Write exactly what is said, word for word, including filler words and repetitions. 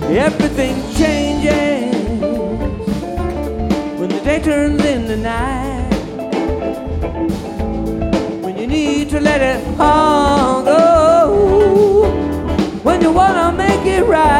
Everything changes when the day turns into night. When you need to let it all go, when you wanna make it right.